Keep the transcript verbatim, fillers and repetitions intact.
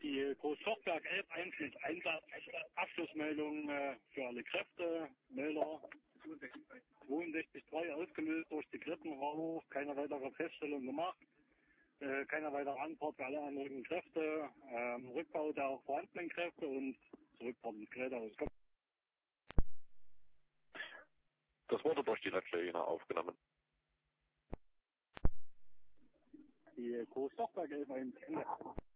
Die Großstockwerk elf eins Einsatz, Abschlussmeldung äh, für alle Kräfte, Melder zweiundsechzig drei ausgelöst durch die Krippenrauch, keine weitere Feststellung gemacht, äh, keine weitere Antwort für alle anderen Kräfte, ähm, Rückbau der vorhandenen Kräfte und Zurückfahrt ins Gerätehaus. Das wurde durch die Netzstelle aufgenommen. Die Großstockwerk elf eins